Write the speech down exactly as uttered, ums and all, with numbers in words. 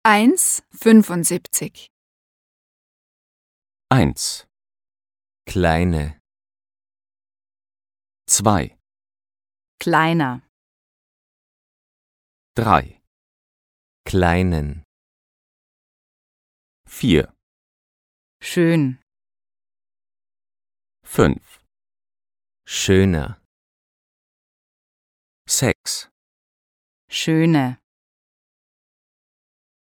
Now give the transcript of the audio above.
eins fünfundsiebzig. eins, kleine, zwei, Kleiner. drei, kleinen, vier, Schön. fünf, schöner, sechs, Schöne.